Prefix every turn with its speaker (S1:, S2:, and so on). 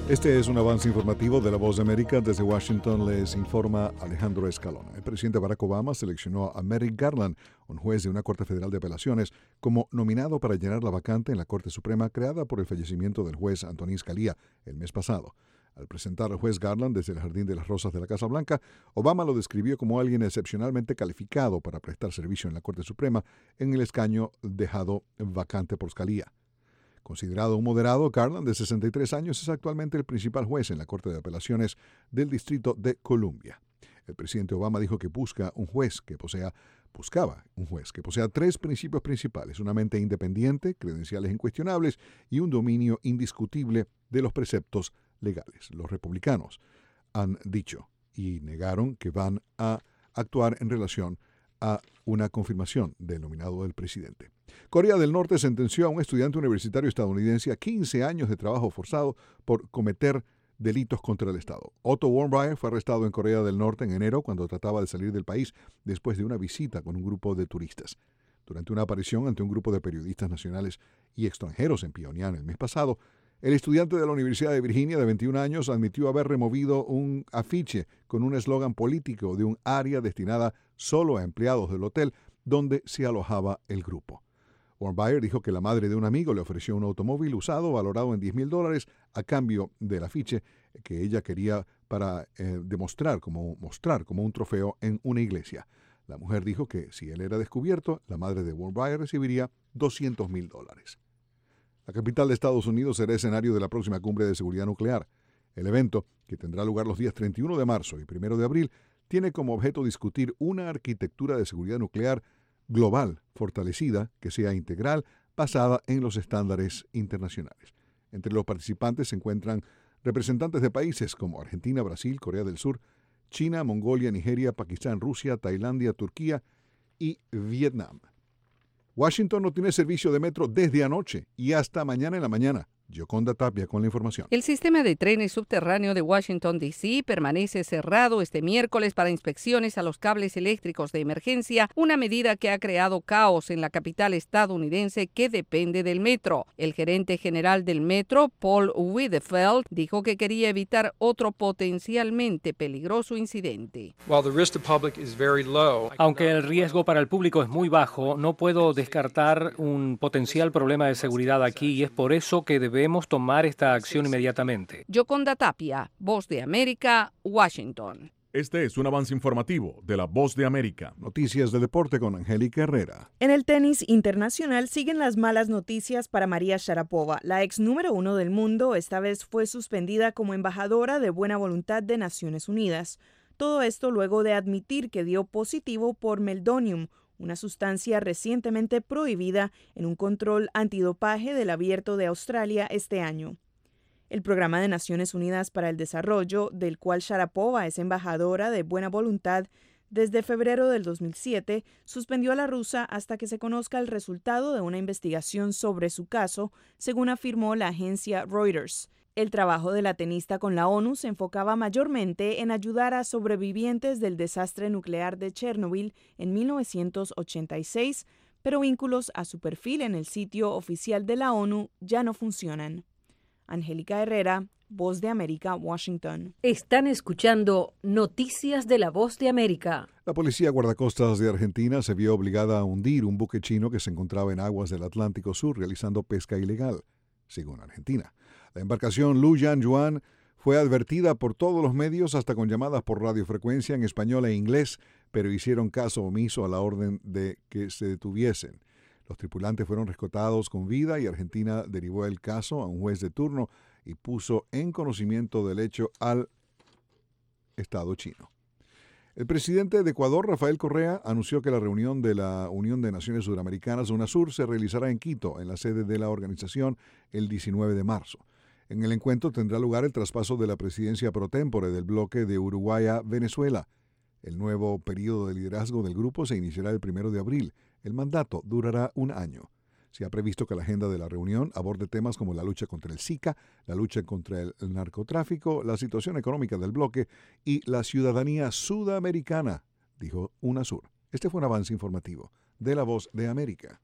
S1: Este es un avance informativo de La Voz de América. Desde Washington les informa Alejandro Escalona. El presidente Barack Obama seleccionó a Merrick Garland, un juez de una Corte Federal de Apelaciones, como nominado para llenar la vacante en la Corte Suprema creada por el fallecimiento del juez Antonín Scalia el mes pasado. Al presentar al juez Garland desde el Jardín de las Rosas de la Casa Blanca, Obama lo describió como alguien excepcionalmente calificado para prestar servicio en la Corte Suprema en el escaño dejado vacante por Scalia. Considerado un moderado, Garland, de 63 años, es actualmente el principal juez en la Corte de Apelaciones del Distrito de Columbia. El presidente Obama dijo que buscaba un juez que posea tres principios principales: una mente independiente, credenciales incuestionables y un dominio indiscutible de los preceptos legales. Los republicanos han dicho y negaron que van a actuar en relación a una confirmación del nominado del presidente. Corea del Norte sentenció a un estudiante universitario estadounidense a 15 años de trabajo forzado por cometer delitos contra el Estado. Otto Warmbier fue arrestado en Corea del Norte en enero cuando trataba de salir del país después de una visita con un grupo de turistas. Durante una aparición ante un grupo de periodistas nacionales y extranjeros en Pyongyang el mes pasado, el estudiante de la Universidad de Virginia de 21 años admitió haber removido un afiche con un eslogan político de un área destinada solo a empleados del hotel donde se alojaba el grupo. Warmbier dijo que la madre de un amigo le ofreció un automóvil usado valorado en $10,000 a cambio del afiche que ella quería para mostrar como un trofeo en una iglesia. La mujer dijo que si él era descubierto, la madre de Warmbier recibiría $200,000. La capital de Estados Unidos será escenario de la próxima cumbre de seguridad nuclear. El evento, que tendrá lugar los días 31 de marzo y 1 de abril, tiene como objeto discutir una arquitectura de seguridad nuclear global, fortalecida, que sea integral, basada en los estándares internacionales. Entre los participantes se encuentran representantes de países como Argentina, Brasil, Corea del Sur, China, Mongolia, Nigeria, Pakistán, Rusia, Tailandia, Turquía y Vietnam. Washington no tiene servicio de metro desde anoche y hasta mañana en la mañana. Yoconda Tapia con la información.
S2: El sistema de trenes subterráneo de Washington, D.C. permanece cerrado este miércoles para inspecciones a los cables eléctricos de emergencia, una medida que ha creado caos en la capital estadounidense que depende del metro. El gerente general del metro, Paul Wiedefeld, dijo que quería evitar otro potencialmente peligroso incidente.
S3: Aunque el riesgo para el público es muy bajo, no puedo descartar un potencial problema de seguridad aquí y es por eso que debemos tomar esta acción inmediatamente.
S2: Yoconda Tapia, Voz de América, Washington.
S4: Este es un avance informativo de La Voz de América.
S1: Noticias de deporte con Angélica Herrera.
S5: En el tenis internacional siguen las malas noticias para María Sharapova. La ex número 1 del mundo esta vez fue suspendida como embajadora de buena voluntad de Naciones Unidas. Todo esto luego de admitir que dio positivo por meldonium, una sustancia recientemente prohibida en un control antidopaje del Abierto de Australia este año. El Programa de Naciones Unidas para el Desarrollo, del cual Sharapova es embajadora de buena voluntad desde febrero del 2007, suspendió a la rusa hasta que se conozca el resultado de una investigación sobre su caso, según afirmó la agencia Reuters. El trabajo de la tenista con la ONU se enfocaba mayormente en ayudar a sobrevivientes del desastre nuclear de Chernobyl en 1986, pero vínculos a su perfil en el sitio oficial de la ONU ya no funcionan. Angélica Herrera, Voz de América, Washington.
S6: Están escuchando Noticias de la Voz de América.
S1: La policía guardacostas de Argentina se vio obligada a hundir un buque chino que se encontraba en aguas del Atlántico Sur realizando pesca ilegal, según Argentina. La embarcación Lu Yuan fue advertida por todos los medios, hasta con llamadas por radiofrecuencia en español e inglés, pero hicieron caso omiso a la orden de que se detuviesen. Los tripulantes fueron rescatados con vida y Argentina derivó el caso a un juez de turno y puso en conocimiento del hecho al Estado chino. El presidente de Ecuador, Rafael Correa, anunció que la reunión de la Unión de Naciones Suramericanas, UNASUR, se realizará en Quito, en la sede de la organización, el 19 de marzo. En el encuentro tendrá lugar el traspaso de la presidencia pro tempore del bloque de Uruguay a Venezuela. El nuevo periodo de liderazgo del grupo se iniciará el 1 de abril. El mandato durará un año. Se ha previsto que la agenda de la reunión aborde temas como la lucha contra el Zika, la lucha contra el narcotráfico, la situación económica del bloque y la ciudadanía sudamericana, dijo UNASUR. Este fue un avance informativo de La Voz de América.